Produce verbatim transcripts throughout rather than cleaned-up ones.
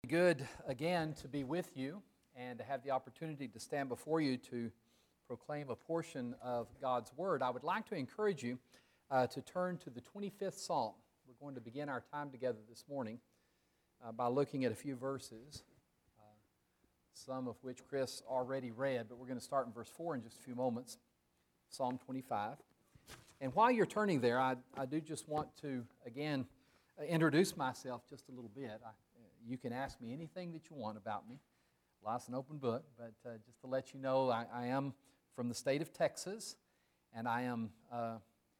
Good again to be with you and to have the opportunity to stand before you to proclaim a portion of God's Word. I would like to encourage you uh, to turn to the twenty-fifth Psalm. We're going to begin our time together this morning uh, by looking at a few verses, uh, some of which Chris already read, but we're going to start in verse four in just a few moments, Psalm twenty-five. And while you're turning there, I, I do just want to, again, uh, introduce myself just a little bit. I, You can ask me anything that you want about me. Life's an open book, but uh, just to let you know, I, I am from the state of Texas, and I am uh, uh,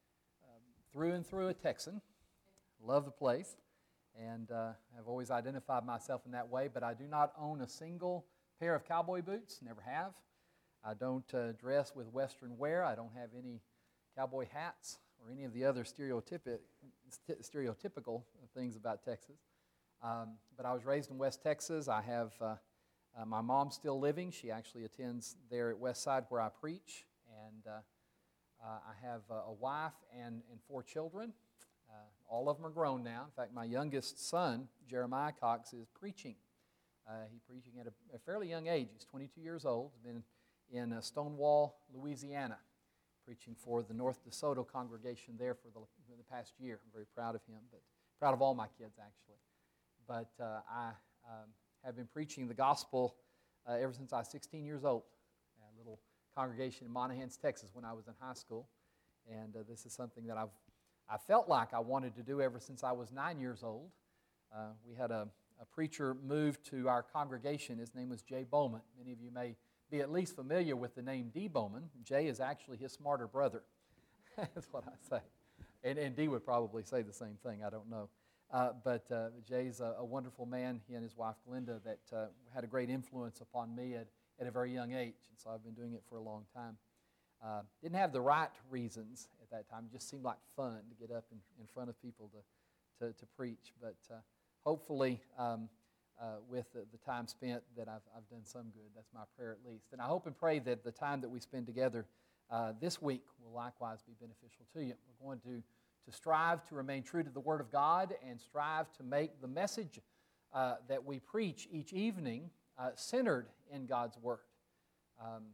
through and through a Texan. Love the place, and uh, I've always identified myself in that way, but I do not own a single pair of cowboy boots, never have. I don't uh, dress with Western wear. I don't have any cowboy hats or any of the other stereotypi- stereotypical things about Texas. Um, but I was raised in West Texas. I have uh, uh, my mom still living. She actually attends there at Westside where I preach. And uh, uh, I have uh, a wife and, and four children. Uh, all of them are grown now. In fact, my youngest son, Jeremiah Cox, is preaching. Uh, he's preaching at a, a fairly young age. He's twenty-two years old. He's been in uh, Stonewall, Louisiana, preaching for the North DeSoto congregation there for the, for the past year. I'm very proud of him, but proud of all my kids, actually. But uh, I um, have been preaching the gospel uh, ever since I was sixteen years old. A little congregation in Monahans, Texas, when I was in high school. And uh, this is something that I've I felt like I wanted to do ever since I was nine years old. Uh, we had a, a preacher move to our congregation. His name was Jay Bowman. Many of you may be at least familiar with the name D. Bowman. Jay is actually his smarter brother. That's what I say. And, and D would probably say the same thing. I don't know. Uh, but uh, Jay's a, a wonderful man, he and his wife Glenda, that uh, had a great influence upon me at, at a very young age. And so I've been doing it for a long time. Uh, didn't have the right reasons at that time. It just seemed like fun to get up in, in front of people to, to, to preach. But uh, hopefully um, uh, with the, the time spent that I've, I've done some good. That's my prayer at least. And I hope and pray that the time that we spend together uh, this week will likewise be beneficial to you. We're going to to strive to remain true to the Word of God and strive to make the message uh, that we preach each evening uh, centered in God's Word. Um,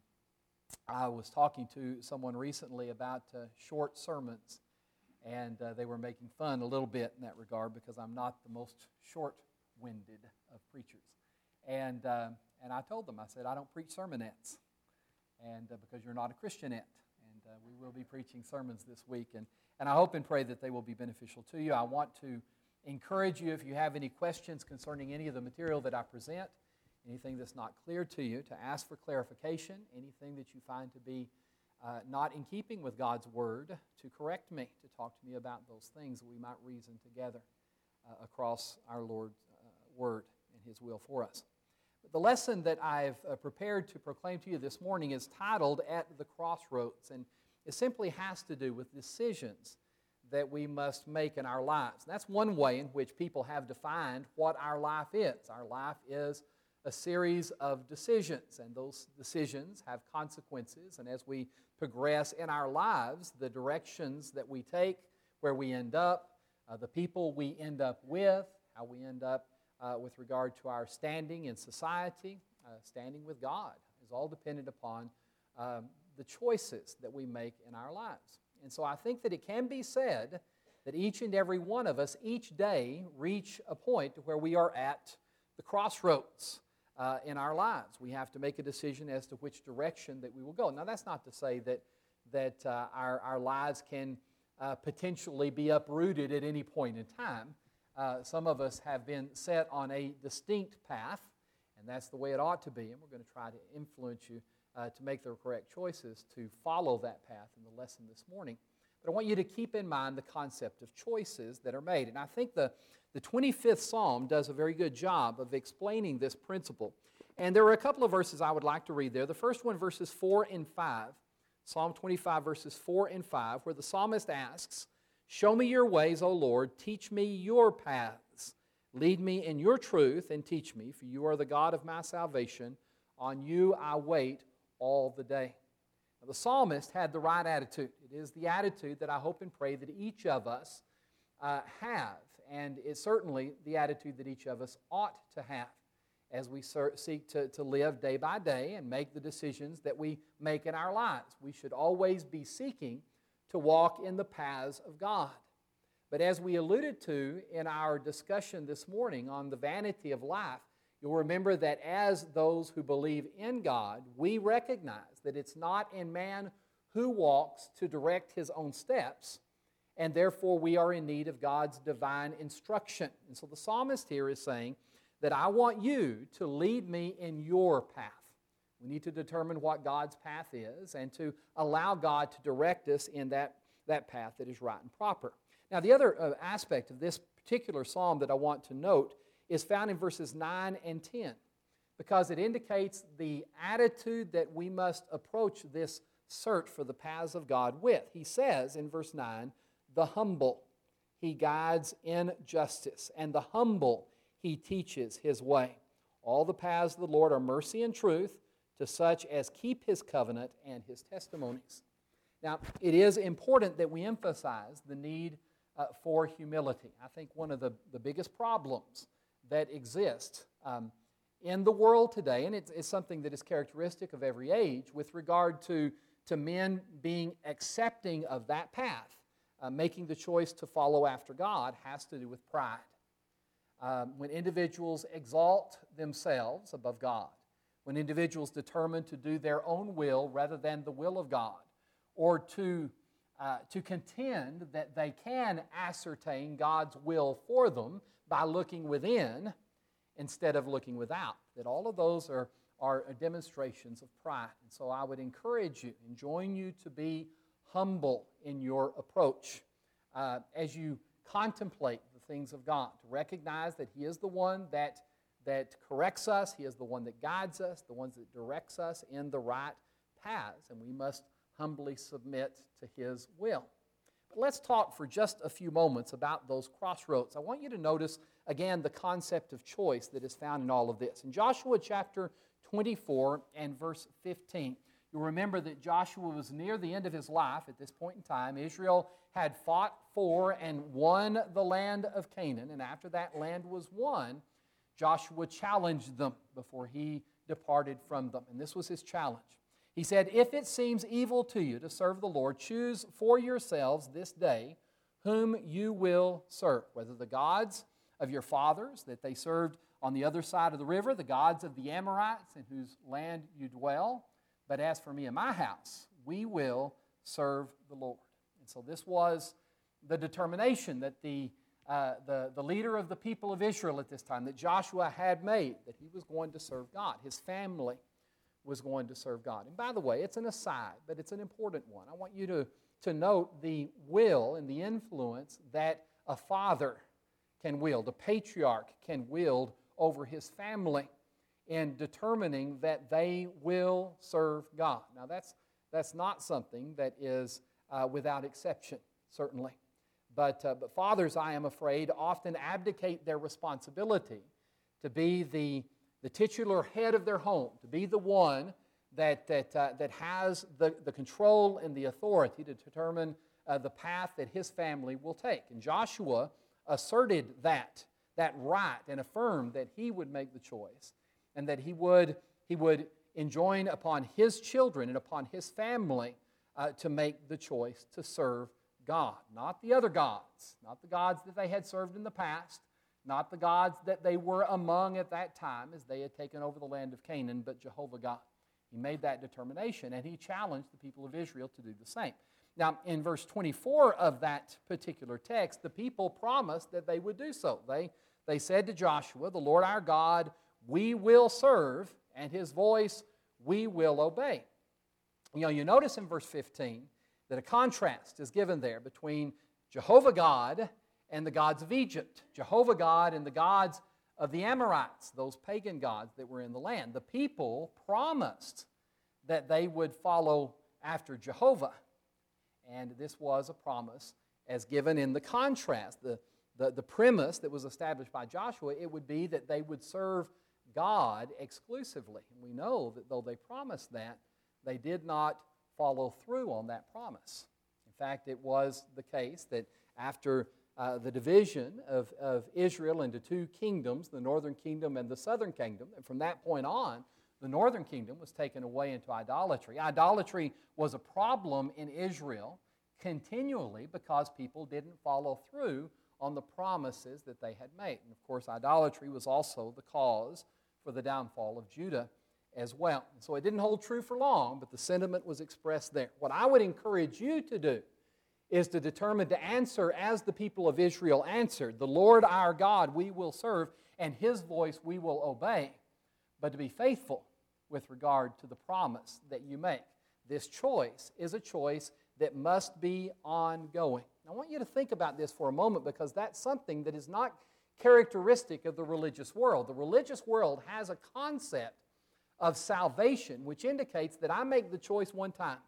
I was talking to someone recently about uh, short sermons, and uh, they were making fun a little bit in that regard because I'm not the most short-winded of preachers. And, uh, and I told them, I said, I don't preach sermonettes, and uh, because you're not a Christianette. And uh, we will be preaching sermons this week, and And I hope and pray that they will be beneficial to you. I want to encourage you, if you have any questions concerning any of the material that I present, anything that's not clear to you, to ask for clarification, anything that you find to be uh, not in keeping with God's Word, to correct me, to talk to me about those things that we might reason together uh, across our Lord's uh, Word and His will for us. But the lesson that I've uh, prepared to proclaim to you this morning is titled At the Crossroads, and it simply has to do with decisions that we must make in our lives. And that's one way in which people have defined what our life is. Our life is a series of decisions, and those decisions have consequences. And as we progress in our lives, the directions that we take, where we end up, uh, the people we end up with, how we end up uh, with regard to our standing in society, uh, standing with God, is all dependent upon um, the choices that we make in our lives. And so I think that it can be said that each and every one of us each day reach a point where we are at the crossroads uh, in our lives. We have to make a decision as to which direction that we will go. Now that's not to say that, that uh, our, our lives can uh, potentially be uprooted at any point in time. Uh, some of us have been set on a distinct path, and that's the way it ought to be, and we're going to try to influence you Uh, to make the correct choices to follow that path in the lesson this morning. But I want you to keep in mind the concept of choices that are made. And I think the, the twenty-fifth Psalm does a very good job of explaining this principle. And there are a couple of verses I would like to read there. The first one, verses four and five, Psalm twenty-five, verses four and five, where the psalmist asks, "Show me your ways, O Lord, teach me your paths. Lead me in your truth and teach me, for you are the God of my salvation. On you I wait all the day." Now, the psalmist had the right attitude. It is the attitude that I hope and pray that each of us uh, have, and it's certainly the attitude that each of us ought to have. as we ser- seek to, to live day by day and make the decisions that we make in our lives. We should always be seeking to walk in the paths of God. But as we alluded to in our discussion this morning on the vanity of life, you'll remember that as those who believe in God, we recognize that it's not in man who walks to direct his own steps, and therefore we are in need of God's divine instruction. And so the psalmist here is saying that I want you to lead me in your path. We need to determine what God's path is and to allow God to direct us in that, that path that is right and proper. Now, the other uh, aspect of this particular psalm that I want to note is found in verses nine and ten, because it indicates the attitude that we must approach this search for the paths of God with. He says in verse nine, the humble he guides in justice, and the humble he teaches his way. All the paths of the Lord are mercy and truth to such as keep his covenant and his testimonies. Now, it is important that we emphasize the need uh, for humility. I think one of the, the biggest problems that exist um, in the world today, and it's, it's something that is characteristic of every age with regard to, to men being accepting of that path, uh, making the choice to follow after God, has to do with pride. Um, when individuals exalt themselves above God, when individuals determine to do their own will rather than the will of God, or to, uh, to contend that they can ascertain God's will for them by looking within instead of looking without, that all of those are, are demonstrations of pride. And so I would encourage you, enjoin you to be humble in your approach uh, as you contemplate the things of God, to recognize that He is the one that, that corrects us, He is the one that guides us, the one that directs us in the right paths, and we must humbly submit to His will. But let's talk for just a few moments about those crossroads. I want you to notice, again, the concept of choice that is found in all of this. In Joshua chapter twenty-four and verse fifteen, you'll remember that Joshua was near the end of his life at this point in time. Israel had fought for and won the land of Canaan, and after that land was won, Joshua challenged them before he departed from them. And this was his challenge. He said, "If it seems evil to you to serve the Lord, choose for yourselves this day whom you will serve, whether the gods of your fathers that they served on the other side of the river, the gods of the Amorites in whose land you dwell. But as for me and my house, we will serve the Lord." And so this was the determination that the, uh, the, the leader of the people of Israel at this time, that Joshua had made, that he was going to serve God. His family was going to serve God. And by the way, it's an aside, but it's an important one. I want you to, to note the will and the influence that a father can wield, a patriarch can wield over his family in determining that they will serve God. Now, that's, that's not something that is uh, without exception, certainly. But, uh, but fathers, I am afraid, often abdicate their responsibility to be the the titular head of their home, to be the one that, that, uh, that has the, the control and the authority to determine uh, the path that his family will take. And Joshua asserted that, that right and affirmed that he would make the choice and that he would, he would enjoin upon his children and upon his family uh, to make the choice to serve God, not the other gods, not the gods that they had served in the past, not the gods that they were among at that time as they had taken over the land of Canaan, but Jehovah God. He made that determination, and he challenged the people of Israel to do the same. Now, in verse twenty-four of that particular text, the people promised that they would do so. They, they said to Joshua, "The Lord our God we will serve, and His voice we will obey." You know, you notice in verse fifteen that a contrast is given there between Jehovah God and the gods of Egypt, Jehovah God and the gods of the Amorites, those pagan gods that were in the land. The people promised that they would follow after Jehovah, and this was a promise as given in the contrast. The, the, the premise that was established by Joshua, it would be that they would serve God exclusively. And we know that though they promised that, they did not follow through on that promise. In fact, it was the case that after uh, the division of, of Israel into two kingdoms, the northern kingdom and the southern kingdom. And from that point on, the northern kingdom was taken away into idolatry. Idolatry was a problem in Israel continually because people didn't follow through on the promises that they had made. And of course, idolatry was also the cause for the downfall of Judah as well. And so it didn't hold true for long, but the sentiment was expressed there. What I would encourage you to do is to determine to answer as the people of Israel answered. The Lord our God we will serve, and His voice we will obey, but to be faithful with regard to the promise that you make. This choice is a choice that must be ongoing. I want you to think about this for a moment because that's something that is not characteristic of the religious world. The religious world has a concept of salvation which indicates that I make the choice one time.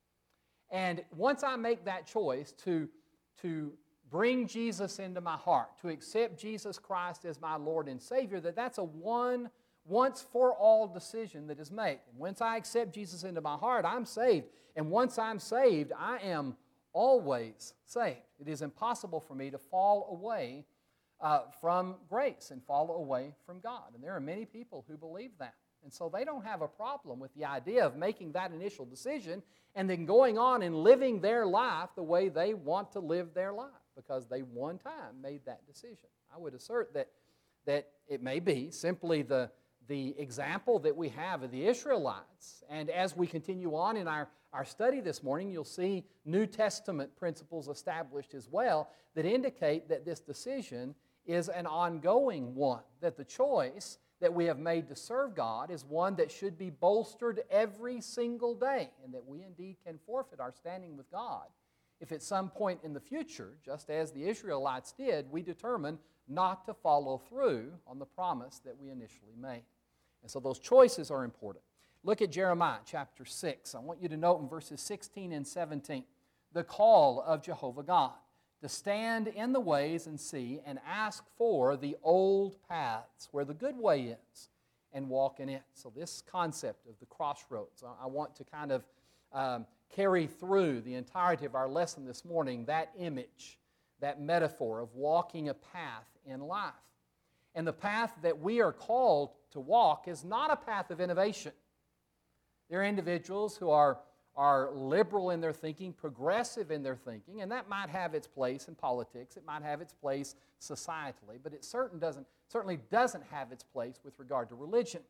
And once I make that choice to, to bring Jesus into my heart, to accept Jesus Christ as my Lord and Savior, that that's a one, once-for-all decision that is made. And once I accept Jesus into my heart, I'm saved. And once I'm saved, I am always saved. It is impossible for me to fall away uh, from grace and fall away from God. And there are many people who believe that. And so they don't have a problem with the idea of making that initial decision and then going on and living their life the way they want to live their life because they one time made that decision. I would assert that, that it may be simply the, the example that we have of the Israelites. And as we continue on in our, our study this morning, you'll see New Testament principles established as well that indicate that this decision is an ongoing one, that the choice that we have made to serve God is one that should be bolstered every single day, and that we indeed can forfeit our standing with God if at some point in the future, just as the Israelites did, we determine not to follow through on the promise that we initially made. And so those choices are important. Look at Jeremiah chapter six. I want you to note in verses sixteen and seventeen the call of Jehovah God to stand in the ways and see and ask for the old paths where the good way is and walk in it. So this concept of the crossroads, I want to kind of um, carry through the entirety of our lesson this morning, that image, that metaphor of walking a path in life. And the path that we are called to walk is not a path of innovation. There are individuals who are are liberal in their thinking, progressive in their thinking, and that might have its place in politics, it might have its place societally, but it certain doesn't, certainly doesn't have its place with regard to religion.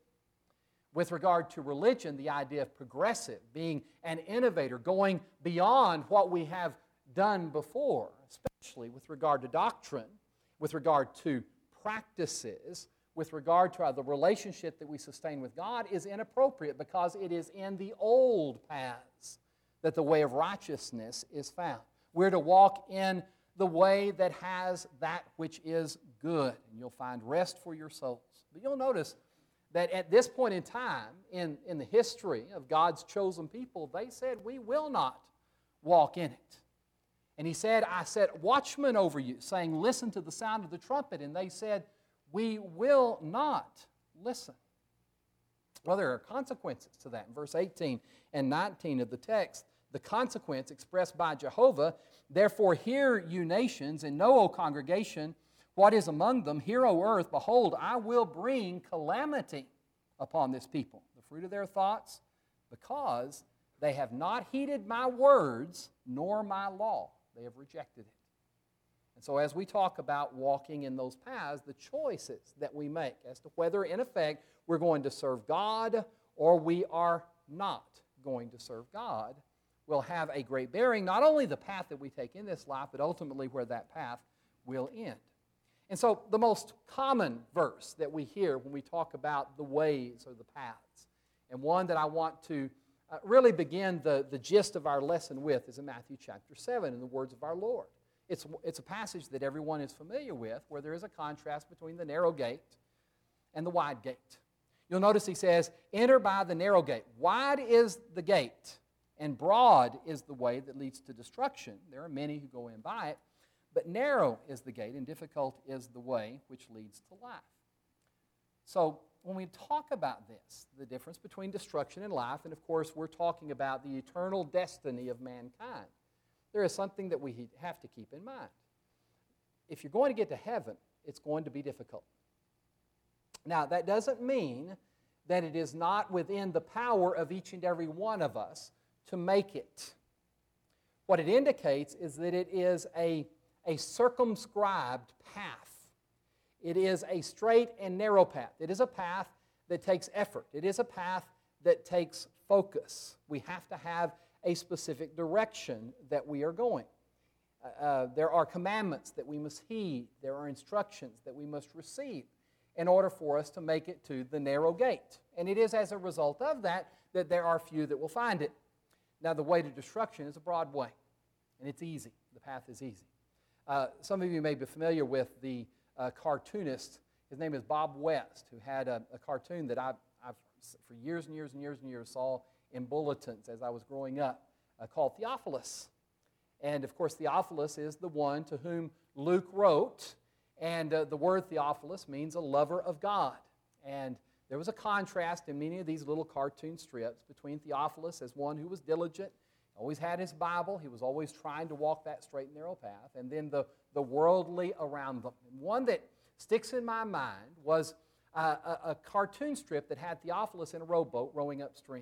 With regard to religion, the idea of progressive, being an innovator, going beyond what we have done before, especially with regard to doctrine, with regard to practices, with regard to the relationship that we sustain with God, is inappropriate because it is in the old paths that the way of righteousness is found. We're to walk in the way that has that which is good, and you'll find rest for your souls. But you'll notice that at this point in time, in, in the history of God's chosen people, they said, we will not walk in it. And He said, I set watchmen over you, saying, listen to the sound of the trumpet. And they said, we will not listen. Well, there are consequences to that. In verse eighteen and nineteen of the text, the consequence expressed by Jehovah, therefore hear you nations, and know, O congregation, what is among them. Hear, O earth, behold, I will bring calamity upon this people, the fruit of their thoughts, because they have not heeded my words, nor my law. They have rejected it. And so as we talk about walking in those paths, the choices that we make as to whether, in effect, we're going to serve God or we are not going to serve God will have a great bearing, not only the path that we take in this life, but ultimately where that path will end. And so the most common verse that we hear when we talk about the ways or the paths, and one that I want to uh, really begin the, the gist of our lesson with, is in Matthew chapter seven, in the words of our Lord. It's, it's a passage that everyone is familiar with, where there is a contrast between the narrow gate and the wide gate. You'll notice He says, enter by the narrow gate. Wide is the gate, and broad is the way that leads to destruction. There are many who go in by it, but narrow is the gate, and difficult is the way which leads to life. So when we talk about this, the difference between destruction and life, and of course we're talking about the eternal destiny of mankind, there is something that we have to keep in mind. if you're going to get to heaven, it's going to be difficult. Now, that doesn't mean that it is not within the power of each and every one of us to make it. What it indicates is that it is a, a circumscribed path. It is a straight and narrow path. It is a path that takes effort. It is a path that takes focus. We have to have a specific direction that we are going. Uh, there are commandments that we must heed. There are instructions that we must receive in order for us to make it to the narrow gate. And it is as a result of that that there are few that will find it. Now, the way to destruction is a broad way, and it's easy. The path is easy. Uh, some of you may be familiar with the uh, cartoonist. His name is Bob West, who had a, a cartoon that I, I've, for years and years and years and years, saw in bulletins as I was growing up, uh, called Theophilus. And, of course, Theophilus is the one to whom Luke wrote, and uh, the word Theophilus means a lover of God. And there was a contrast in many of these little cartoon strips between Theophilus as one who was diligent, always had his Bible, he was always trying to walk that straight and narrow path, and then the, the worldly around them. And one that sticks in my mind was uh, a, a cartoon strip that had Theophilus in a rowboat rowing upstream.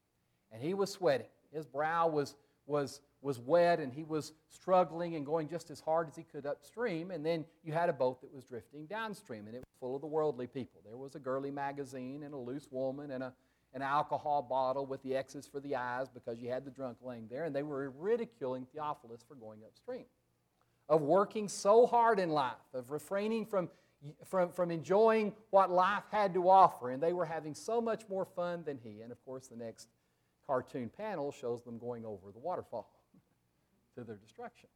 And he was sweating. His brow was, was, was wet, and he was struggling and going just as hard as he could upstream. And then you had a boat that was drifting downstream, and it was full of the worldly people. There was a girly magazine and a loose woman and a, an alcohol bottle with the X's for the eyes because you had the drunk laying there, and they were ridiculing Theophilus for going upstream, of working so hard in life, of refraining from, from, from enjoying what life had to offer, and they were having so much more fun than he. And, of course, the next cartoon panel shows them going over the waterfall to their destruction.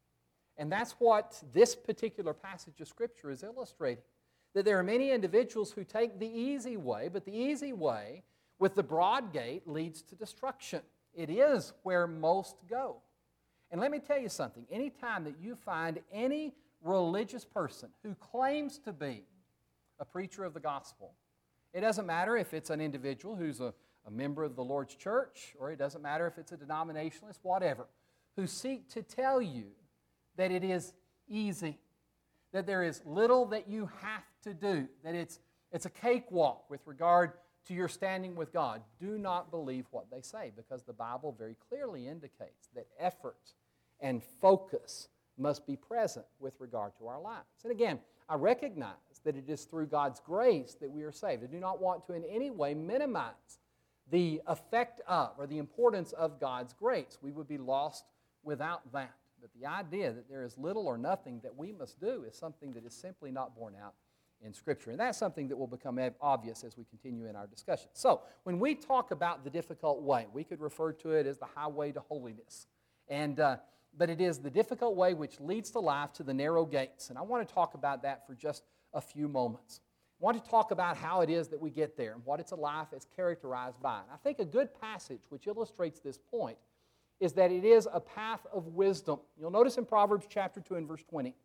And that's what this particular passage of Scripture is illustrating, that there are many individuals who take the easy way, but the easy way with the broad gate leads to destruction. It is where most go. And let me tell you something. Anytime that you find any religious person who claims to be a preacher of the gospel, it doesn't matter if it's an individual who's a, a member of the Lord's church, or it doesn't matter if it's a denominationalist, whatever, who seek to tell you that it is easy, that there is little that you have to do, that it's, it's a cakewalk with regard to your standing with God. Do not believe what they say, because the Bible very clearly indicates that effort and focus must be present with regard to our lives. And again, I recognize that it is through God's grace that we are saved. I do not want to in any way minimize the effect of or the importance of God's grace. We would be lost without that. But the idea that there is little or nothing that we must do is something that is simply not borne out in Scripture. And that's something that will become obvious as we continue in our discussion. So, when we talk about the difficult way, we could refer to it as the highway to holiness. And, uh, but it is the difficult way which leads to life to the narrow gates. And I want to talk about that for just a few moments. I want to talk about how it is that we get there and what it's a life is characterized by. And I think a good passage which illustrates this point is that it is a path of wisdom. You'll notice in Proverbs chapter two and verse twenty.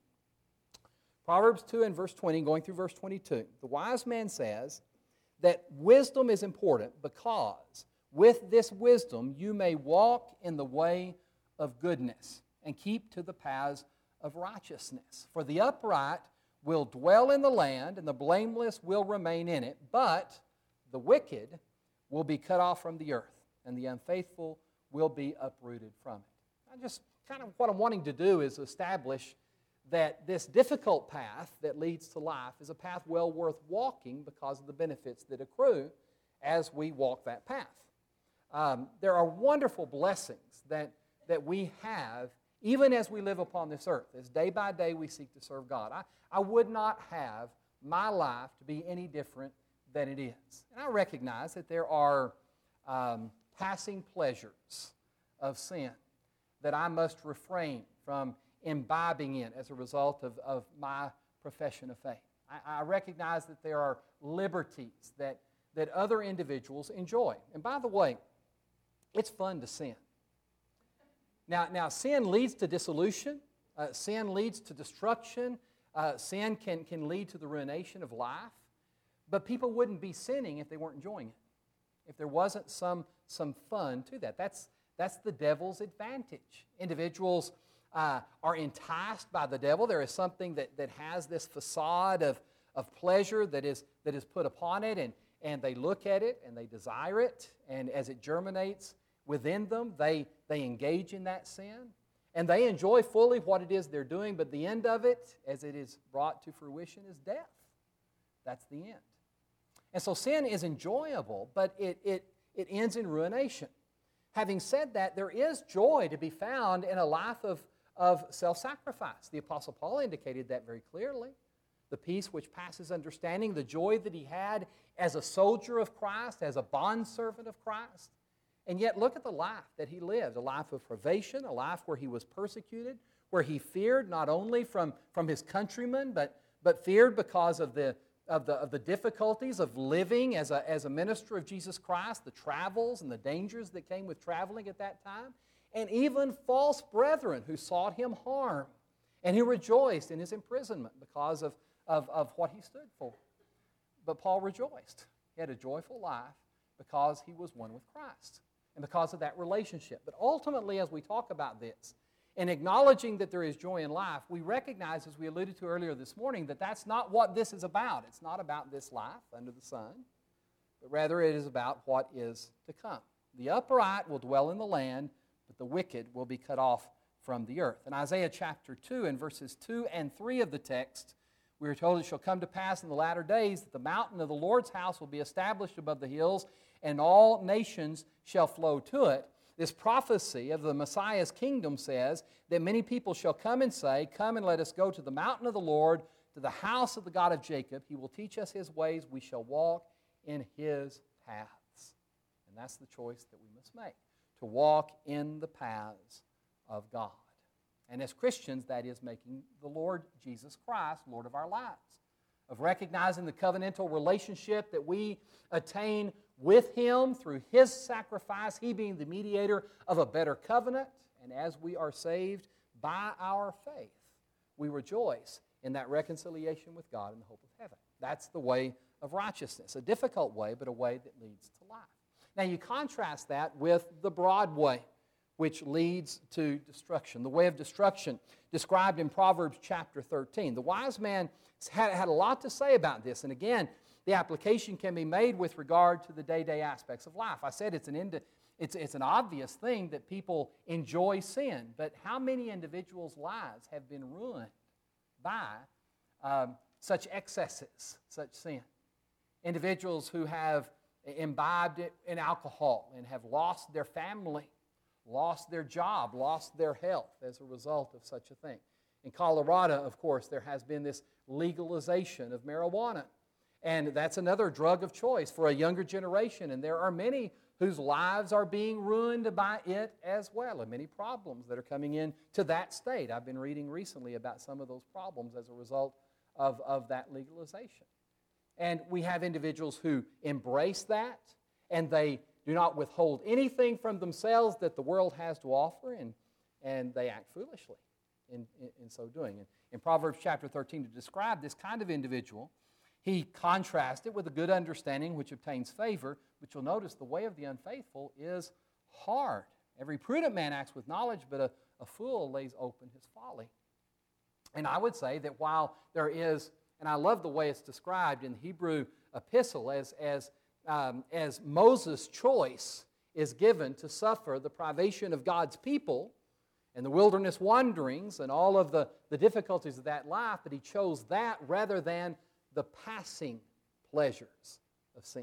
Proverbs two and verse twenty, going through verse twenty-two. The wise man says that wisdom is important because with this wisdom you may walk in the way of goodness and keep to the paths of righteousness. For the upright will dwell in the land, and the blameless will remain in it, but the wicked will be cut off from the earth, and the unfaithful will be uprooted from it. I just kind of what I'm wanting to do is establish that this difficult path that leads to life is a path well worth walking because of the benefits that accrue as we walk that path. Um, there are wonderful blessings that, that we have even as we live upon this earth, as day by day we seek to serve God. I, I would not have my life to be any different than it is. And I recognize that there are um, passing pleasures of sin that I must refrain from imbibing in as a result of, of my profession of faith. I, I recognize that there are liberties that, that other individuals enjoy. And by the way, it's fun to sin. Now, now sin leads to dissolution. Uh, sin leads to destruction. Uh, sin can, can lead to the ruination of life. But people wouldn't be sinning if they weren't enjoying it, if there wasn't some, some fun to that. That's, that's the devil's advantage. Individuals uh, are enticed by the devil. There is something that, that has this facade of, of pleasure that is, that is put upon it, and, and they look at it and they desire it, and as it germinates within them, they, they engage in that sin, and they enjoy fully what it is they're doing, but the end of it, as it is brought to fruition, is death. That's the end. And so sin is enjoyable, but it, it, it ends in ruination. Having said that, there is joy to be found in a life of, of self-sacrifice. The Apostle Paul indicated that very clearly. The peace which passes understanding, the joy that he had as a soldier of Christ, as a bondservant of Christ. And yet look at the life that he lived, a life of privation, a life where he was persecuted, where he feared not only from, from his countrymen, but, but feared because of the, of, the, of the difficulties of living as a, as a minister of Jesus Christ, the travels and the dangers that came with traveling at that time, and even false brethren who sought him harm. And he rejoiced in his imprisonment because of, of, of what he stood for. But Paul rejoiced. He had a joyful life because he was one with Christ and because of that relationship. But ultimately, as we talk about this, in acknowledging that there is joy in life, we recognize, as we alluded to earlier this morning, that that's not what this is about. It's not about this life under the sun, but rather it is about what is to come. The upright will dwell in the land, but the wicked will be cut off from the earth. In Isaiah chapter two, in verses two and three of the text, we are told it shall come to pass in the latter days that the mountain of the Lord's house will be established above the hills, and all nations shall flow to it. This prophecy of the Messiah's kingdom says that many people shall come and say, come and let us go to the mountain of the Lord, to the house of the God of Jacob. He will teach us His ways. We shall walk in His paths. And that's the choice that we must make, to walk in the paths of God. And as Christians, that is making the Lord Jesus Christ Lord of our lives, of recognizing the covenantal relationship that we attain with Him through His sacrifice, He being the mediator of a better covenant. And as we are saved by our faith, we rejoice in that reconciliation with God in the hope of heaven. That's the way of righteousness, a difficult way, but a way that leads to life. Now you contrast that with the broad way, which leads to destruction, the way of destruction described in Proverbs chapter thirteen. The wise man had, had a lot to say about this, and again, the application can be made with regard to the day-to-day aspects of life. I said it's an, ind- it's, it's an obvious thing that people enjoy sin, but how many individuals' lives have been ruined by um, such excesses, such sin? Individuals who have imbibed it in alcohol and have lost their family, lost their job, lost their health as a result of such a thing. In Colorado, of course, there has been this legalization of marijuana. And that's another drug of choice for a younger generation. And there are many whose lives are being ruined by it as well, and many problems that are coming in to that state. I've been reading recently about some of those problems as a result of, of that legalization. And we have individuals who embrace that, and they do not withhold anything from themselves that the world has to offer, and, and they act foolishly in, in, in so doing. And in Proverbs chapter thirteen, to describe this kind of individual, he contrasts it with a good understanding which obtains favor, but you'll notice the way of the unfaithful is hard. Every prudent man acts with knowledge, but a, a fool lays open his folly. And I would say that while there is, and I love the way it's described in the Hebrew epistle, as, as, um, as Moses' choice is given to suffer the privation of God's people and the wilderness wanderings and all of the, the difficulties of that life, but he chose that rather than the passing pleasures of sin.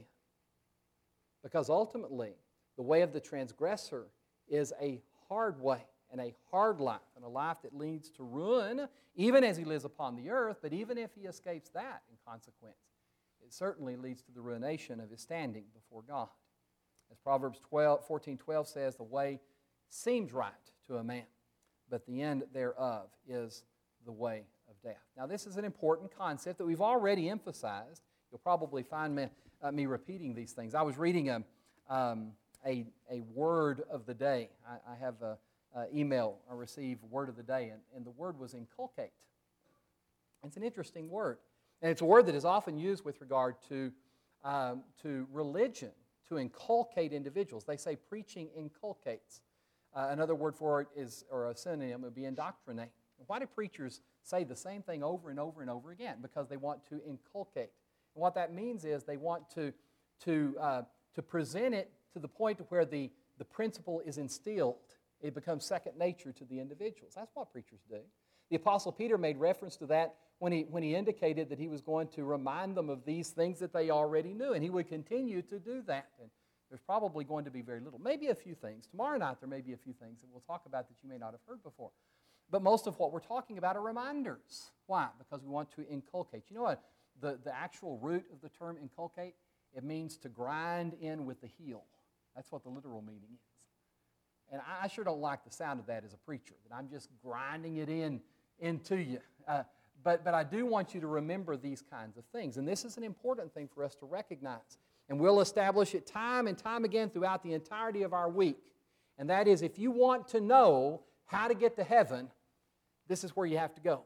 Because ultimately, the way of the transgressor is a hard way and a hard life, and a life that leads to ruin, even as he lives upon the earth, but even if he escapes that in consequence, it certainly leads to the ruination of his standing before God. As Proverbs fourteen twelve says, the way seems right to a man, but the end thereof is the way of death. Now, this is an important concept that we've already emphasized. You'll probably find me, uh, me repeating these things. I was reading a, um, a, a word of the day. I, I have an email I received, word of the day, and, and the word was inculcate. It's an interesting word. And it's a word that is often used with regard to, um, to religion, to inculcate individuals. They say preaching inculcates. Uh, another word for it is, or a synonym would be indoctrinate. Why do preachers say the same thing over and over and over again? Because they want to inculcate. And what that means is they want to, to, uh, to present it to the point where the, the principle is instilled. It becomes second nature to the individuals. That's what preachers do. The Apostle Peter made reference to that when he, when he indicated that he was going to remind them of these things that they already knew, and he would continue to do that. And there's probably going to be very little, maybe a few things. Tomorrow night there may be a few things that we'll talk about that you may not have heard before. But most of what we're talking about are reminders. Why? Because we want to inculcate. You know what? The, the actual root of the term inculcate, it means to grind in with the heel. That's what the literal meaning is. And I sure don't like the sound of that as a preacher, that I'm just grinding it in into you. Uh, but, but I do want you to remember these kinds of things. And this is an important thing for us to recognize. And we'll establish it time and time again throughout the entirety of our week. And that is, if you want to know how to get to heaven, this is where you have to go.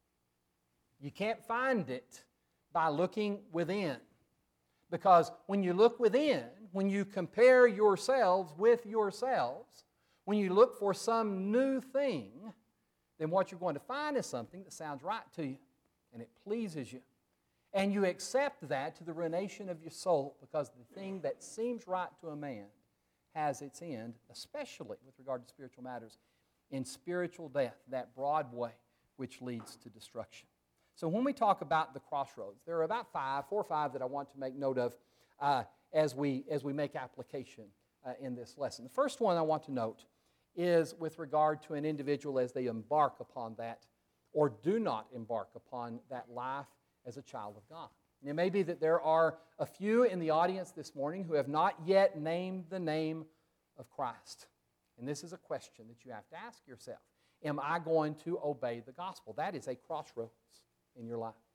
You can't find it by looking within. Because when you look within, when you compare yourselves with yourselves, when you look for some new thing, then what you're going to find is something that sounds right to you, and it pleases you. And you accept that to the ruination of your soul, because the thing that seems right to a man has its end, especially with regard to spiritual matters, in spiritual death, that broad way which leads to destruction. So when we talk about the crossroads, there are about five, four or five that I want to make note of uh, as we as we make application uh, in this lesson. The first one I want to note is with regard to an individual as they embark upon that, or do not embark upon that life as a child of God. And it may be that there are a few in the audience this morning who have not yet named the name of Christ. And this is a question that you have to ask yourself. Am I going to obey the gospel? That is a crossroads in your life.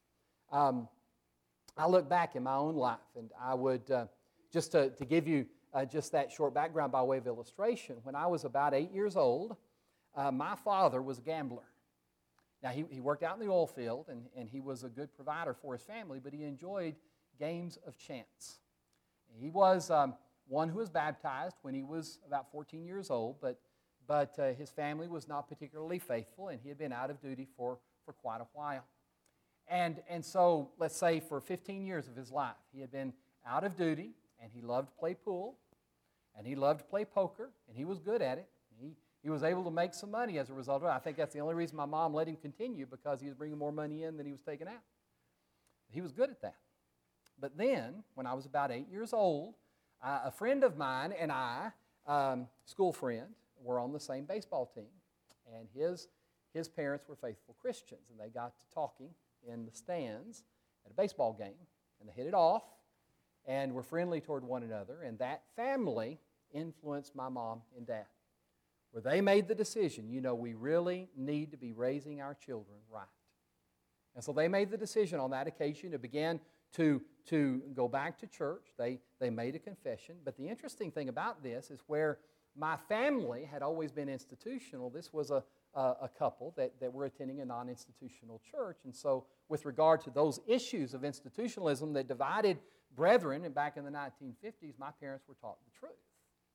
Um, I look back in my own life, and I would, uh, just to, to give you uh, just that short background by way of illustration, when I was about eight years old, uh, my father was a gambler. Now, he, he worked out in the oil field, and, and he was a good provider for his family, but he enjoyed games of chance. He was um, one who was baptized when he was about fourteen years old, but, but uh, his family was not particularly faithful, and he had been out of duty for, for quite a while. And, and so, let's say for fifteen years of his life, he had been out of duty, and he loved to play pool, and he loved to play poker, and he was good at it. He, he was able to make some money as a result of it. I think that's the only reason my mom let him continue, because he was bringing more money in than he was taking out. He was good at that. But then, when I was about eight years old, uh, a friend of mine and I, um, school friend, were on the same baseball team, and his, his parents were faithful Christians, and they got to talking in the stands at a baseball game, and they hit it off, and were friendly toward one another, and that family influenced my mom and dad, where they made the decision, you know, we really need to be raising our children right. And so they made the decision on that occasion to begin to, to go back to church. They, they made a confession, but the interesting thing about this is where my family had always been institutional, this was a Uh, a couple that, that were attending a non-institutional church. And so with regard to those issues of institutionalism that divided brethren, and back in the nineteen fifties, my parents were taught the truth.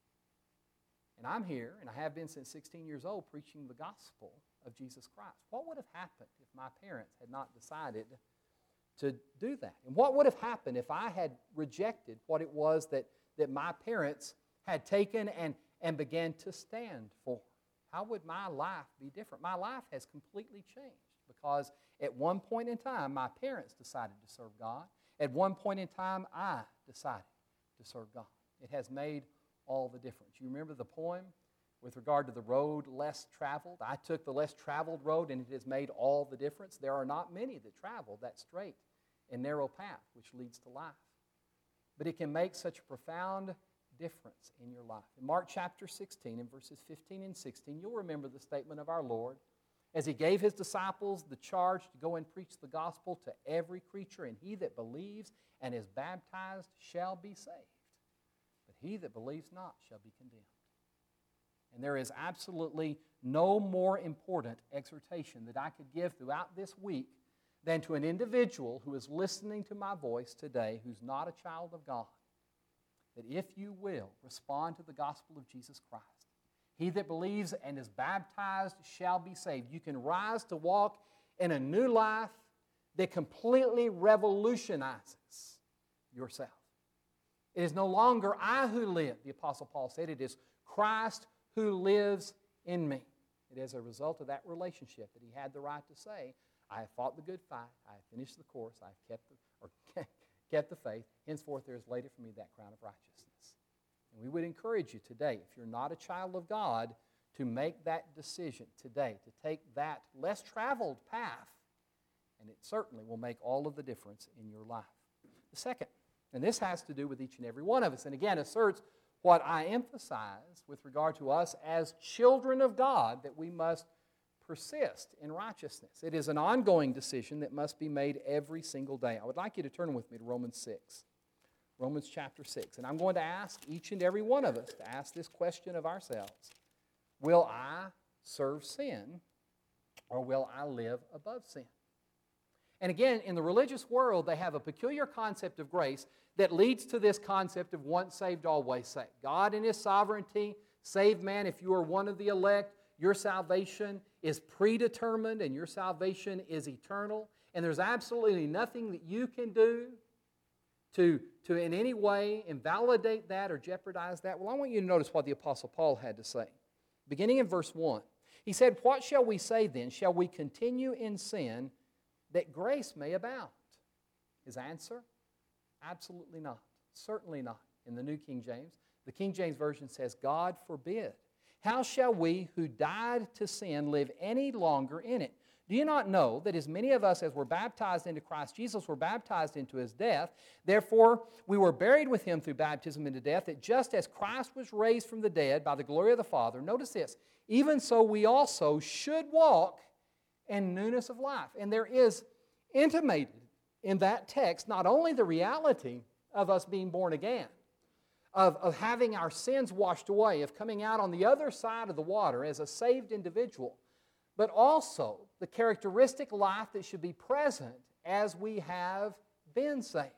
And I'm here, and I have been since sixteen years old, preaching the gospel of Jesus Christ. What would have happened if my parents had not decided to do that? And what would have happened if I had rejected what it was that, that my parents had taken and, and began to stand for? How would my life be different? My life has completely changed, because at one point in time, my parents decided to serve God. At one point in time, I decided to serve God. It has made all the difference. You remember the poem with regard to the road less traveled? I took the less traveled road, and it has made all the difference. There are not many that travel that straight and narrow path which leads to life. But it can make such a profound difference in your life. In Mark chapter sixteen, in verses fifteen and sixteen, you'll remember the statement of our Lord as He gave His disciples the charge to go and preach the gospel to every creature, and he that believes and is baptized shall be saved, but he that believes not shall be condemned. And there is absolutely no more important exhortation that I could give throughout this week than to an individual who is listening to my voice today who's not a child of God, that if you will respond to the gospel of Jesus Christ, He that believes and is baptized shall be saved. You can rise to walk in a new life that completely revolutionizes yourself. It is no longer I who live, the Apostle Paul said. It is Christ who lives in me. It is a result of that relationship that he had the right to say, I have fought the good fight, I have finished the course, I have kept the, or kept the faith. Henceforth there is laid up for me that crown of righteousness. And we would encourage you today, if you're not a child of God, to make that decision today, to take that less traveled path, and it certainly will make all of the difference in your life. The second, and this has to do with each and every one of us, and again asserts what I emphasize with regard to us as children of God, that we must persist in righteousness. It is an ongoing decision that must be made every single day. I would like you to turn with me to Romans six. Romans chapter six. And I'm going to ask each and every one of us to ask this question of ourselves. Will I serve sin, or will I live above sin? And again, in the religious world, they have a peculiar concept of grace that leads to this concept of once saved, always saved. God in His sovereignty saved man. If you are one of the elect, your salvation is predetermined and your salvation is eternal. And there's absolutely nothing that you can do to, to in any way invalidate that or jeopardize that. Well, I want you to notice what the Apostle Paul had to say. Beginning in verse one, he said, what shall we say then? Shall we continue in sin that grace may abound? His answer? Absolutely not. Certainly not. In the New King James, the King James Version says, God forbid. How shall we who died to sin live any longer in it? Do you not know that as many of us as were baptized into Christ Jesus were baptized into His death? Therefore, we were buried with Him through baptism into death, that just as Christ was raised from the dead by the glory of the Father, notice this, even so we also should walk in newness of life. And there is intimated in that text not only the reality of us being born again, of, of having our sins washed away, of coming out on the other side of the water as a saved individual, but also the characteristic life that should be present as we have been saved.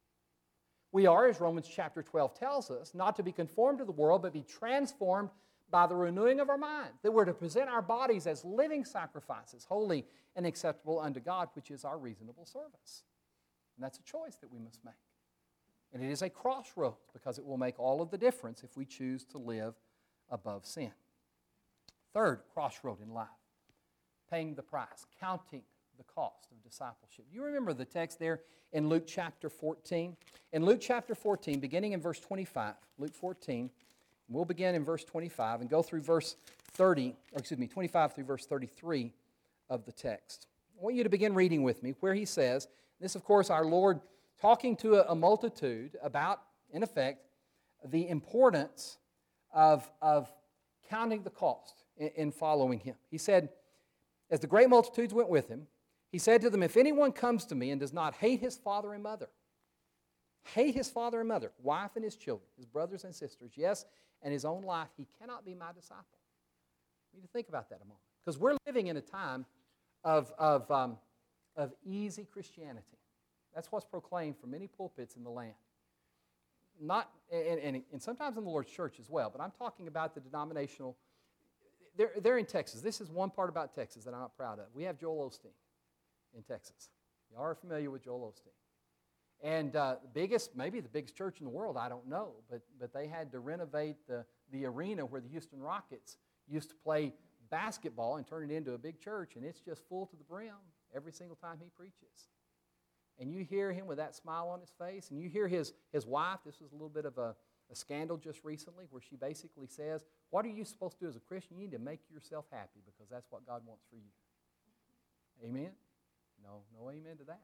We are, as Romans chapter twelve tells us, not to be conformed to the world, but be transformed by the renewing of our mind. That we're to present our bodies as living sacrifices, holy and acceptable unto God, which is our reasonable service. And that's a choice that we must make. And it is a crossroads, because it will make all of the difference if we choose to live above sin. Third crossroad in life. Paying the price, counting the cost of discipleship. Do you remember the text there in Luke chapter fourteen? In Luke chapter fourteen, beginning in verse twenty-five, Luke fourteen, we'll begin in verse twenty-five and go through verse thirty, or excuse me, twenty-five through verse thirty-three of the text. I want you to begin reading with me where he says, this of course our Lord talking to a, a multitude about, in effect, the importance of, of counting the cost in, in following Him. He said, as the great multitudes went with Him, He said to them, if anyone comes to me and does not hate his father and mother, hate his father and mother, wife and his children, his brothers and sisters, yes, and his own life, he cannot be my disciple. You need to think about that a moment. Because we're living in a time of, of, um, of easy Christianity. That's what's proclaimed from many pulpits in the land. Not, and, and, and sometimes in the Lord's church as well, but I'm talking about the denominational. They're, they're in Texas. This is one part about Texas that I'm not proud of. We have Joel Osteen in Texas. You are familiar with Joel Osteen. And uh, the biggest, maybe the biggest church in the world, I don't know, but, but they had to renovate the, the arena where the Houston Rockets used to play basketball and turn it into a big church, and it's just full to the brim every single time he preaches. And you hear him with that smile on his face, and you hear his, his wife. This was a little bit of a, a scandal just recently where she basically says, what are you supposed to do as a Christian? You need to make yourself happy because that's what God wants for you. Amen? No, no amen to that.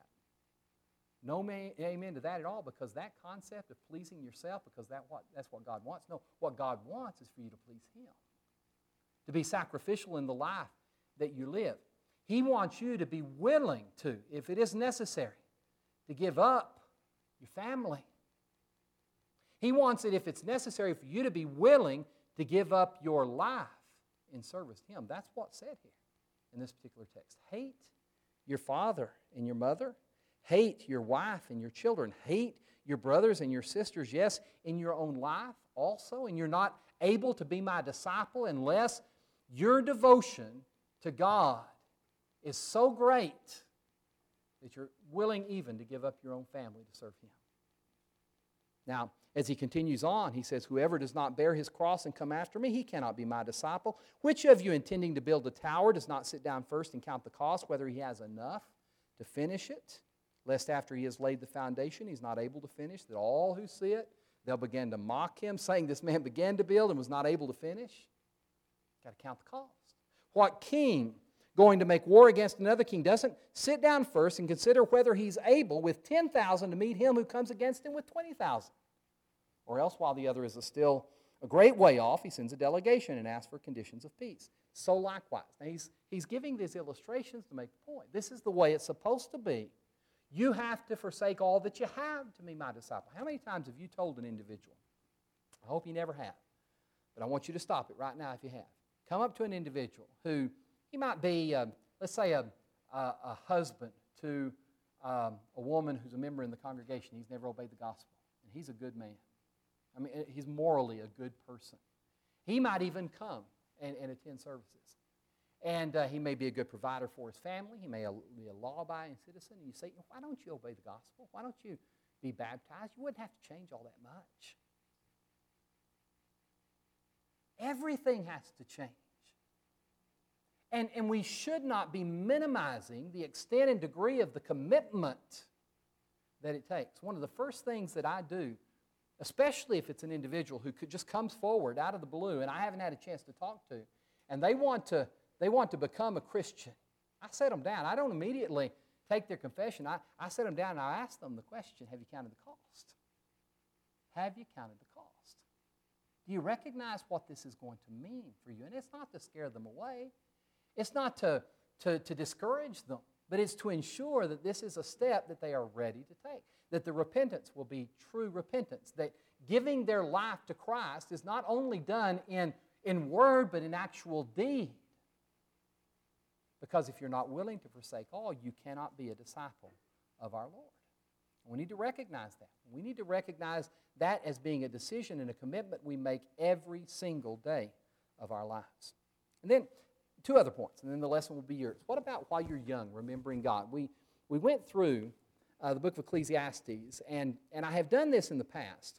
No man, amen to that at all, because that concept of pleasing yourself, because that what, that's what God wants. No, what God wants is for you to please Him, to be sacrificial in the life that you live. He wants you to be willing to, if it is necessary, to give up your family. He wants it, if it's necessary, for you to be willing to give up your life in service to Him. That's what's said here in this particular text. Hate your father and your mother. Hate your wife and your children. Hate your brothers and your sisters, yes, in your own life also, and you're not able to be my disciple unless your devotion to God is so great that you're willing even to give up your own family to serve Him. Now, as he continues on, he says, whoever does not bear his cross and come after me, he cannot be my disciple. Which of you, intending to build a tower, does not sit down first and count the cost, whether he has enough to finish it, lest after he has laid the foundation, he's not able to finish, that all who see it, they'll begin to mock him, saying this man began to build and was not able to finish? Got to count the cost. What king going to make war against another king doesn't sit down first and consider whether he's able with ten thousand to meet him who comes against him with twenty thousand? Or else, while the other is a still a great way off, he sends a delegation and asks for conditions of peace. So likewise. Now, he's, he's giving these illustrations to make the point. This is the way it's supposed to be. You have to forsake all that you have to be my disciple. How many times have you told an individual? I hope you never have. But I want you to stop it right now if you have. Come up to an individual who, he might be, uh, let's say, a, a, a husband to um, a woman who's a member in the congregation. He's never obeyed the gospel. And he's a good man. I mean, he's morally a good person. He might even come and, and attend services. And uh, he may be a good provider for his family. He may be a law-abiding citizen. And you say, why don't you obey the gospel? Why don't you be baptized? You wouldn't have to change all that much. Everything has to change. And, and we should not be minimizing the extent and degree of the commitment that it takes. One of the first things that I do, especially if it's an individual who could just comes forward out of the blue and I haven't had a chance to talk to, and they want to, they want to become a Christian, I set them down. I don't immediately take their confession. I, I set them down and I ask them the question, have you counted the cost? Have you counted the cost? Do you recognize what this is going to mean for you? And it's not to scare them away. It's not to, to, to discourage them, but it's to ensure that this is a step that they are ready to take, that the repentance will be true repentance, that giving their life to Christ is not only done in, in word, but in actual deed. Because if you're not willing to forsake all, you cannot be a disciple of our Lord. We need to recognize that. We need to recognize that as being a decision and a commitment we make every single day of our lives. And then, two other points, and then the lesson will be yours. What about while you're young, remembering God? We, we went through uh, the book of Ecclesiastes, and, and I have done this in the past,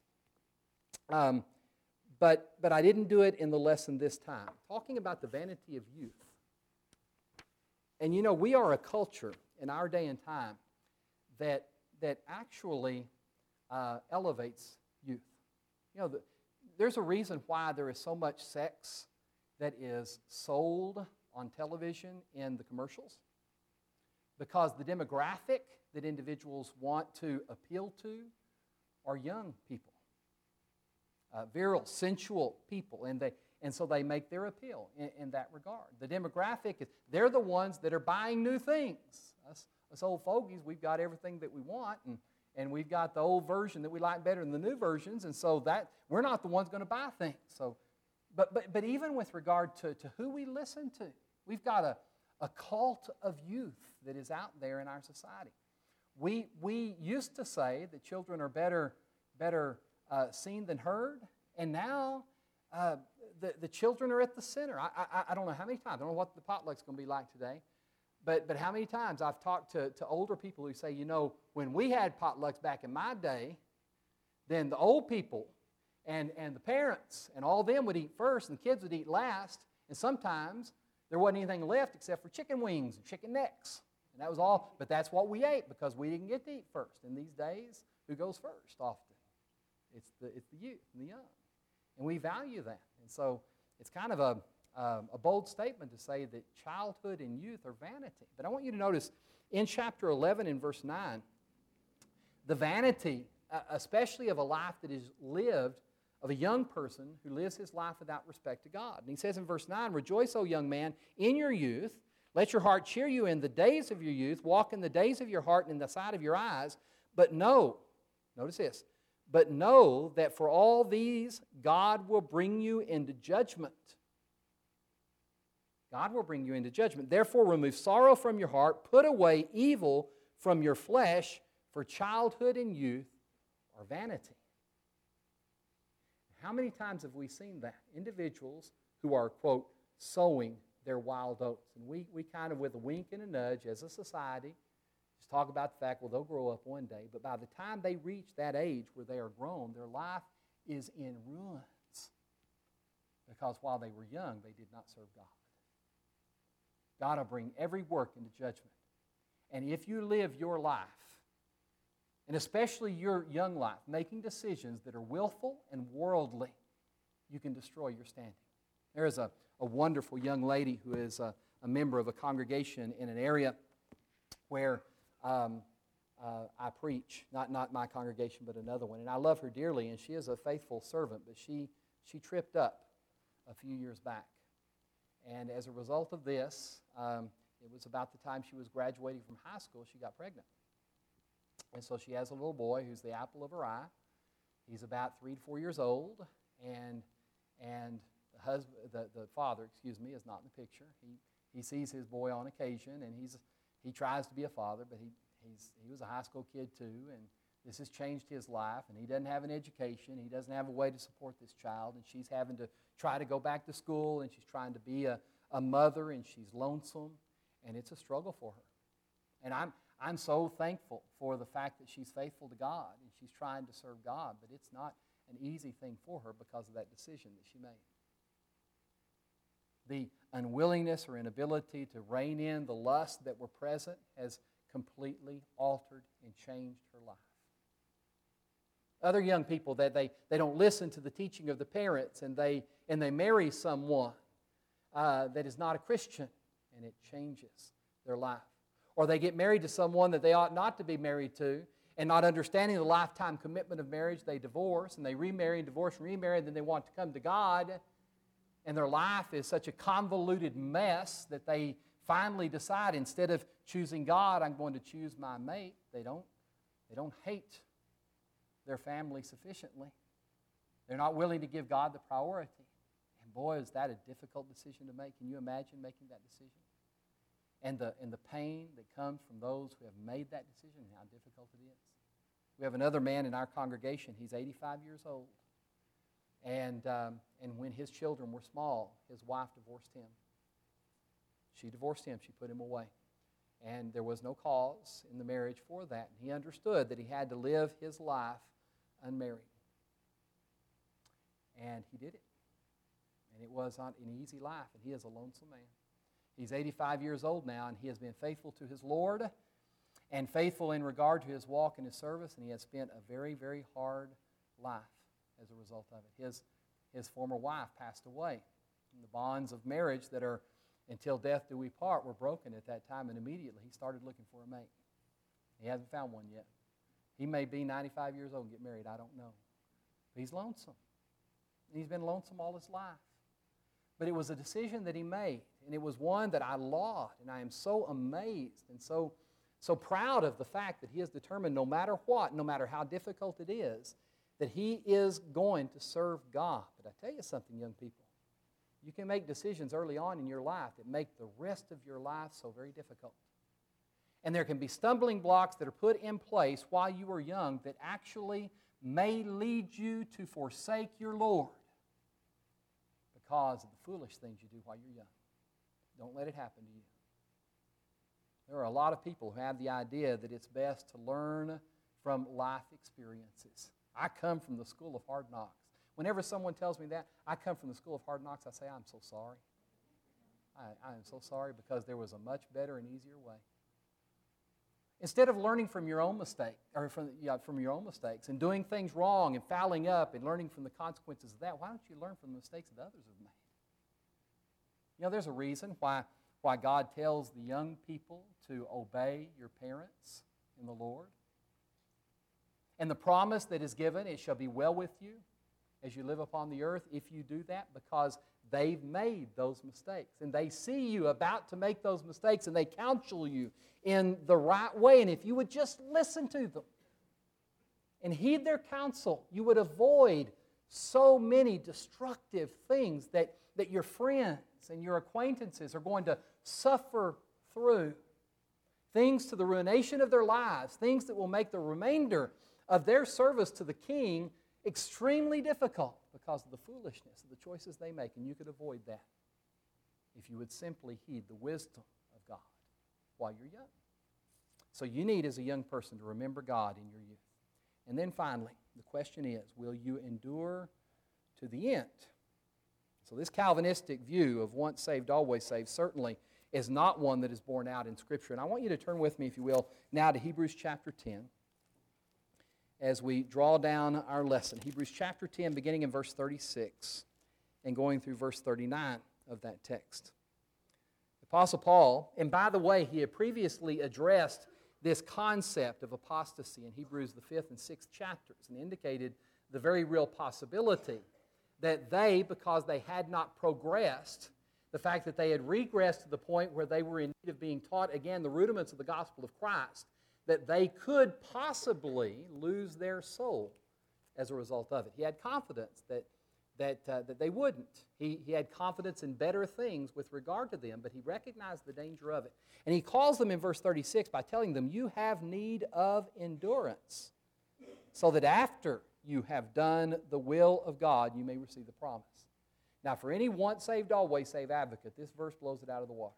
um, but, but I didn't do it in the lesson this time, talking about the vanity of youth. And you know, we are a culture in our day and time that, that actually uh, elevates youth. You know, the, there's a reason why there is so much sex that is sold on television in the commercials, because the demographic that individuals want to appeal to are young people, uh, virile, sensual people, and they and so they make their appeal in, in that regard. The demographic is, they're the ones that are buying new things. Us, us old fogies, we've got everything that we want, and, and we've got the old version that we like better than the new versions, and so that we're not the ones going to buy things. So But, but, but even with regard to, to who we listen to, we've got a, a cult of youth that is out there in our society. We, we used to say that children are better, better uh, seen than heard, and now uh, the, the children are at the center. I, I, I don't know how many times, I don't know what the potluck's going to be like today, but, but how many times I've talked to, to older people who say, you know, when we had potlucks back in my day, then the old people And, and the parents and all of them would eat first, and the kids would eat last. And sometimes there wasn't anything left except for chicken wings and chicken necks. And that was all. But that's what we ate because we didn't get to eat first. In these days, who goes first often? It's the, it's the youth and the young. And we value that. And so it's kind of a, um, a bold statement to say that childhood and youth are vanity. But I want you to notice in chapter eleven in verse nine, the vanity, uh, especially of a life that is lived, of a young person who lives his life without respect to God. And he says in verse nine, rejoice, O young man, in your youth. Let your heart cheer you in the days of your youth. Walk in the days of your heart and in the sight of your eyes. But know, notice this, but know that for all these God will bring you into judgment. God will bring you into judgment. Therefore remove sorrow from your heart. Put away evil from your flesh, for childhood and youth are vanity. How many times have we seen that? Individuals who are, quote, sowing their wild oats. And we, we kind of, with a wink and a nudge as a society, just talk about the fact, well, they'll grow up one day. But by the time they reach that age where they are grown, their life is in ruins. Because while they were young, they did not serve God. God will bring every work into judgment. And if you live your life, and especially your young life, making decisions that are willful and worldly, you can destroy your standing. There is a, a wonderful young lady who is a, a member of a congregation in an area where um, uh, I preach, not, not my congregation, but another one. And I love her dearly, and she is a faithful servant, but she, she tripped up a few years back. And as a result of this, um, it was about the time she was graduating from high school, she got pregnant. And so she has a little boy who's the apple of her eye. He's about three to four years old, and and the husband, the, the father, excuse me, is not in the picture. He he sees his boy on occasion, and he's he tries to be a father, but he he's he was a high school kid too, and this has changed his life. And he doesn't have an education. He doesn't have a way to support this child, and she's having to try to go back to school, and she's trying to be a, a mother, and she's lonesome, and it's a struggle for her. And I'm I'm so thankful for the fact that she's faithful to God and she's trying to serve God, but it's not an easy thing for her because of that decision that she made. The unwillingness or inability to rein in the lusts that were present has completely altered and changed her life. Other young people, that they, they don't listen to the teaching of the parents, and they, and they marry someone uh, that is not a Christian, and it changes their life. Or they get married to someone that they ought not to be married to, and not understanding the lifetime commitment of marriage, they divorce, and they remarry and divorce and remarry, and then they want to come to God, and their life is such a convoluted mess that they finally decide, instead of choosing God, I'm going to choose my mate. They don't, they don't hate their family sufficiently. They're not willing to give God the priority. And boy, is that a difficult decision to make. Can you imagine making that decision? And the, and the pain that comes from those who have made that decision, and how difficult it is. We have another man in our congregation. He's eighty-five years old. And, um, and when his children were small, his wife divorced him. She divorced him. She put him away. And there was no cause in the marriage for that. And he understood that he had to live his life unmarried. And he did it. And it was not an easy life. And he is a lonesome man. He's eighty-five years old now, and he has been faithful to his Lord and faithful in regard to his walk and his service, and he has spent a very, very hard life as a result of it. His, his former wife passed away. And the bonds of marriage that are until death do we part were broken at that time, and immediately he started looking for a mate. He hasn't found one yet. He may be ninety-five years old and get married, I don't know. But he's lonesome. And he's been lonesome all his life. But it was a decision that he made, and it was one that I laud, and I am so amazed and so, so proud of the fact that he has determined, no matter what, no matter how difficult it is, that he is going to serve God. But I tell you something, young people, you can make decisions early on in your life that make the rest of your life so very difficult. And there can be stumbling blocks that are put in place while you are young that actually may lead you to forsake your Lord, because of the foolish things you do while you're young. Don't let it happen to you. There are a lot of people who have the idea that it's best to learn from life experiences. I come from the school of hard knocks. Whenever someone tells me that, I come from the school of hard knocks, I say, I'm so sorry. I, I am so sorry, because there was a much better and easier way. Instead of learning from your own mistake, or from, yeah, from your own mistakes, and doing things wrong and fouling up and learning from the consequences of that, why don't you learn from the mistakes that others have made? You know, there's a reason why, why God tells the young people to obey your parents in the Lord. And the promise that is given, it shall be well with you as you live upon the earth if you do that, because they've made those mistakes. And they see you about to make those mistakes, and they counsel you in the right way. And if you would just listen to them and heed their counsel, you would avoid so many destructive things that, that your friends and your acquaintances are going to suffer through. Things to the ruination of their lives, things that will make the remainder of their service to the king extremely difficult because of the foolishness of the choices they make, and you could avoid that if you would simply heed the wisdom of God while you're young. So you need, as a young person, to remember God in your youth. And then finally, the question is, will you endure to the end? So this Calvinistic view of once saved, always saved certainly is not one that is borne out in Scripture. And I want you to turn with me, if you will, now to Hebrews chapter ten as we draw down our lesson. Hebrews chapter ten, beginning in verse thirty-six and going through verse thirty-nine of that text. The Apostle Paul, and by the way, he had previously addressed this concept of apostasy in Hebrews the fifth and sixth chapters and indicated the very real possibility that they, because they had not progressed, the fact that they had regressed to the point where they were in need of being taught again the rudiments of the gospel of Christ, that they could possibly lose their soul as a result of it. He had confidence that that, uh, that they wouldn't. He, he had confidence in better things with regard to them, but he recognized the danger of it. And he calls them in verse thirty-six by telling them, you have need of endurance, so that after you have done the will of God, you may receive the promise. Now, for any once saved, always saved advocate, this verse blows it out of the water.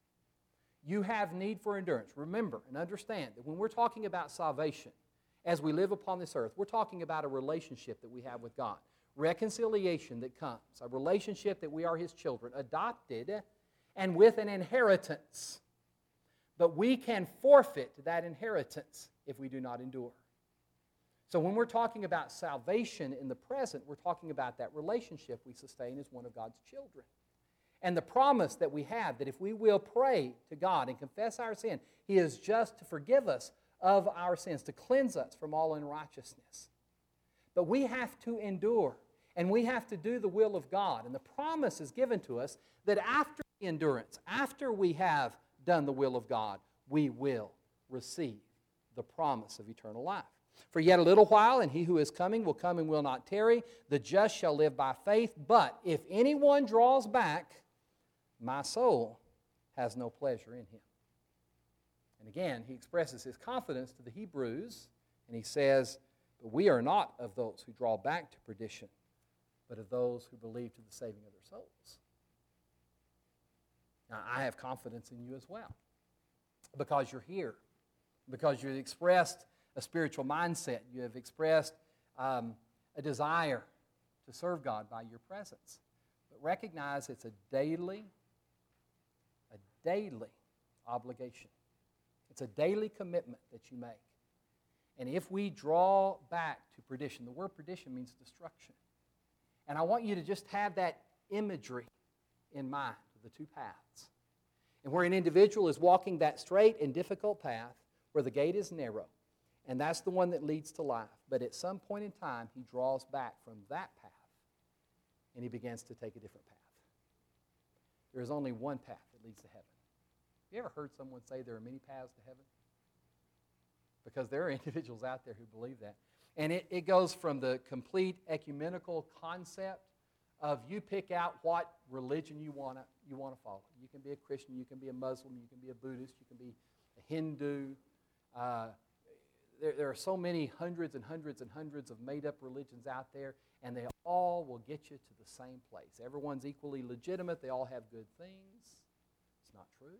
You have need for endurance. Remember and understand that when we're talking about salvation, as we live upon this earth, we're talking about a relationship that we have with God. Reconciliation that comes, a relationship that we are His children, adopted and with an inheritance. But we can forfeit that inheritance if we do not endure. So when we're talking about salvation in the present, we're talking about that relationship we sustain as one of God's children. And the promise that we have that if we will pray to God and confess our sin, He is just to forgive us of our sins, to cleanse us from all unrighteousness. But we have to endure, and we have to do the will of God. And the promise is given to us that after the endurance, after we have done the will of God, we will receive the promise of eternal life. For yet a little while, and He who is coming will come and will not tarry. The just shall live by faith. But if anyone draws back, my soul has no pleasure in him. And again, he expresses his confidence to the Hebrews, and he says, but we are not of those who draw back to perdition, but of those who believe to the saving of their souls. Now, I have confidence in you as well, because you're here, because you've expressed a spiritual mindset. You have expressed um, a desire to serve God by your presence. But recognize it's a daily, a daily obligation. It's a daily commitment that you make. And if we draw back to perdition, the word perdition means destruction. And I want you to just have that imagery in mind of the two paths. And where an individual is walking that straight and difficult path, where the gate is narrow, and that's the one that leads to life. But at some point in time, he draws back from that path, and he begins to take a different path. There is only one path that leads to heaven. Have you ever heard someone say there are many paths to heaven? Because there are individuals out there who believe that. And it, it goes from the complete ecumenical concept of you pick out what religion you want to you want to follow. You can be a Christian, you can be a Muslim, you can be a Buddhist, you can be a Hindu. Uh, there, there are so many hundreds and hundreds and hundreds of made-up religions out there, and they all will get you to the same place. Everyone's equally legitimate. They all have good things. It's not true.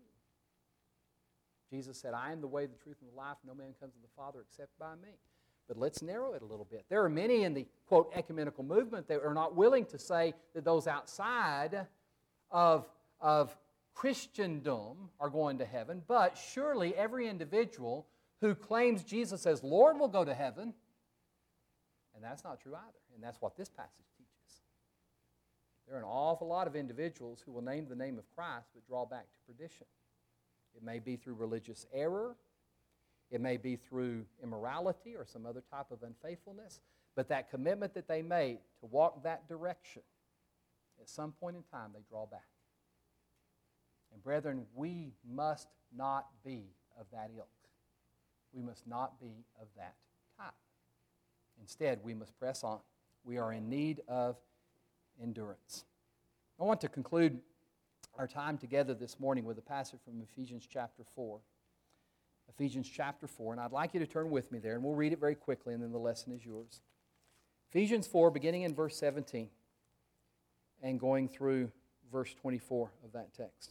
Jesus said, I am the way, the truth, and the life. No man comes to the Father except by me. But let's narrow it a little bit. There are many in the, quote, ecumenical movement that are not willing to say that those outside of, of Christendom are going to heaven, but surely every individual who claims Jesus as Lord will go to heaven. And that's not true either. And that's what this passage teaches. There are an awful lot of individuals who will name the name of Christ but draw back to perdition. It may be through religious error. It may be through immorality or some other type of unfaithfulness. But that commitment that they made to walk that direction, at some point in time, they draw back. And brethren, we must not be of that ilk. We must not be of that type. Instead, we must press on. We are in need of endurance. I want to conclude our time together this morning with a passage from Ephesians chapter four. Ephesians chapter four, and I'd like you to turn with me there, and we'll read it very quickly, and then the lesson is yours. Ephesians four, beginning in verse seventeen, and going through verse twenty-four of that text.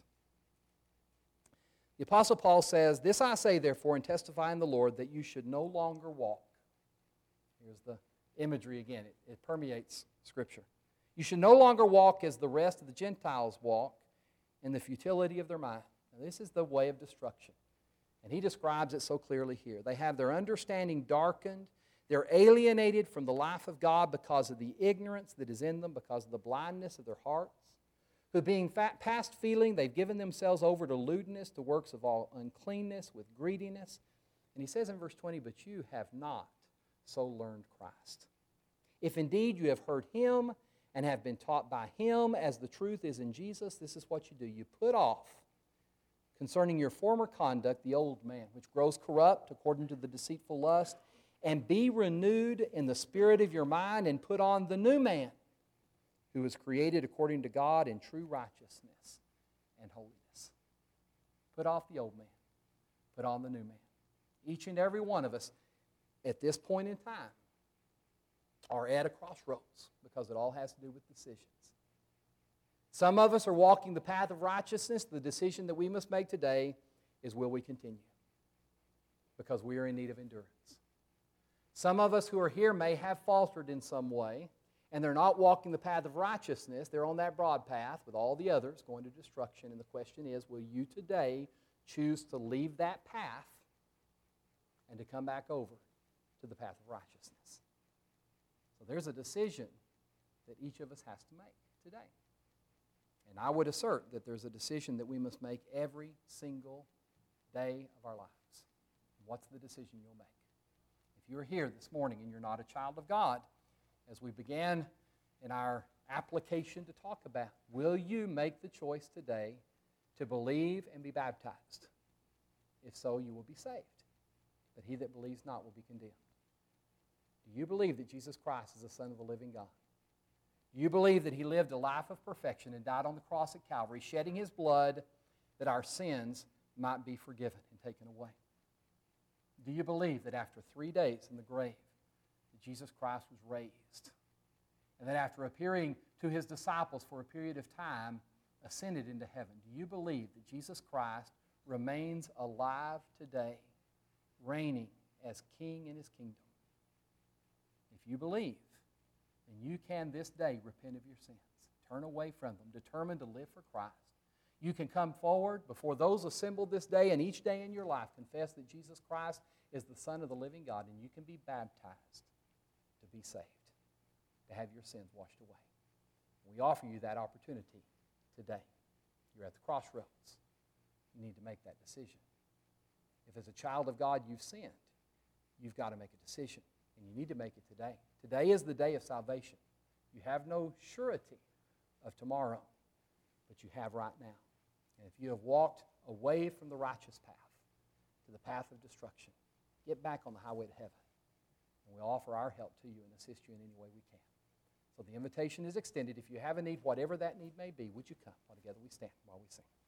The Apostle Paul says, "This I say, therefore, and testify in the Lord, that you should no longer walk." Here's the imagery again. It, it permeates Scripture. "You should no longer walk as the rest of the Gentiles walk, in the futility of their mind." Now, this is the way of destruction. And he describes it so clearly here. "They have their understanding darkened. They're alienated from the life of God because of the ignorance that is in them, because of the blindness of their hearts. Who being fat, past feeling, they've given themselves over to lewdness, to works of all uncleanness, with greediness." And he says in verse twenty, "But you have not so learned Christ. If indeed you have heard Him and have been taught by Him, as the truth is in Jesus, this is what you do. You put off, concerning your former conduct, the old man, which grows corrupt according to the deceitful lust, and be renewed in the spirit of your mind, and put on the new man, who was created according to God in true righteousness and holiness." Put off the old man. Put on the new man. Each and every one of us, at this point in time, are at a crossroads, because it all has to do with decisions. Some of us are walking the path of righteousness. The decision that we must make today is, will we continue? Because we are in need of endurance. Some of us who are here may have faltered in some way, and they're not walking the path of righteousness. They're on that broad path with all the others going to destruction. And the question is, will you today choose to leave that path and to come back over to the path of righteousness? So there's a decision that each of us has to make today. And I would assert that there's a decision that we must make every single day of our lives. What's the decision you'll make? If you're here this morning and you're not a child of God, as we began in our application to talk about, will you make the choice today to believe and be baptized? If so, you will be saved. But he that believes not will be condemned. Do you believe that Jesus Christ is the Son of the living God? Do you believe that He lived a life of perfection and died on the cross at Calvary, shedding His blood that our sins might be forgiven and taken away? Do you believe that after three days in the grave, that Jesus Christ was raised, and that after appearing to His disciples for a period of time, ascended into heaven? Do you believe that Jesus Christ remains alive today, reigning as King in His kingdom? If you believe, then you can this day repent of your sins, turn away from them, determine to live for Christ. You can come forward before those assembled this day, and each day in your life confess that Jesus Christ is the Son of the living God, and you can be baptized to be saved, to have your sins washed away. We offer you that opportunity today. You're at the crossroads. You need to make that decision. If as a child of God you've sinned, you've got to make a decision, and you need to make it today. Today is the day of salvation. You have no surety of tomorrow, but you have right now. And if you have walked away from the righteous path to the path of destruction, get back on the highway to heaven. And we'll offer our help to you and assist you in any way we can. So the invitation is extended. If you have a need, whatever that need may be, would you come while together we stand while we sing?